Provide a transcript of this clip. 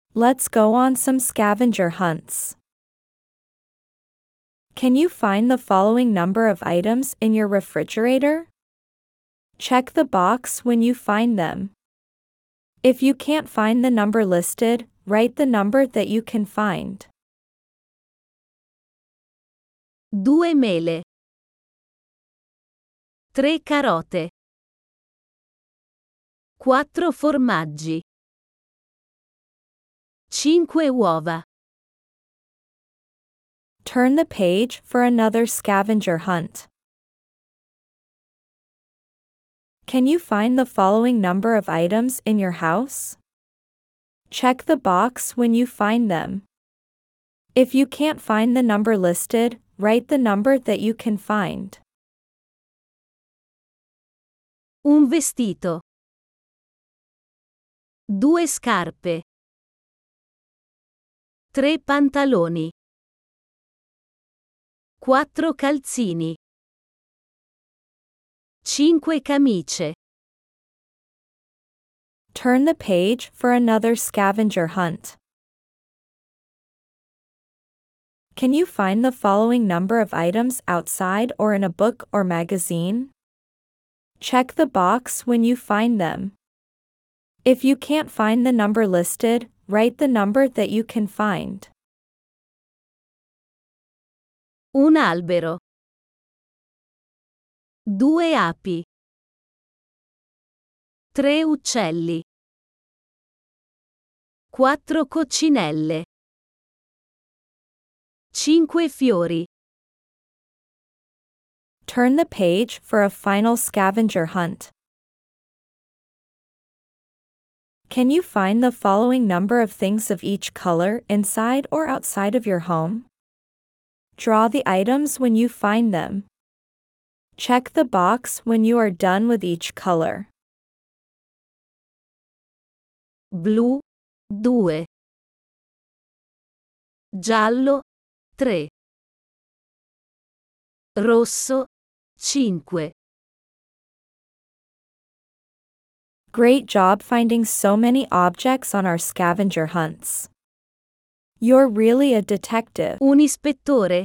Let's go on some scavenger hunts. Can you find the following number of items in your refrigerator? Check the box when you find them. If you can't find the number listed, write the number that you can find. 2 mele. 3 carote. 4 formaggi. 5 uova. Turn the page for another scavenger hunt. Can you find the following number of items in your house? Check the box when you find them. If you can't find the number listed, write the number that you can find. Un vestito. 2 scarpe. 3 pantaloni. 4 calzini. 5 camicie. Turn the page for another scavenger hunt. Can you find the following number of items outside or in a book or magazine? Check the box when you find them. If you can't find the number listed, write the number that you can find. Un albero. 2 api. 3 uccelli. 4 coccinelle. 5 fiori. Turn the page for a final scavenger hunt. Can you find the following number of things of each color inside or outside of your home? Draw the items when you find them. Check the box when you are done with each color. Blu 2. Giallo 3. Rosso 5. Great job finding so many objects on our scavenger hunts. You're really a detective. Un ispettore.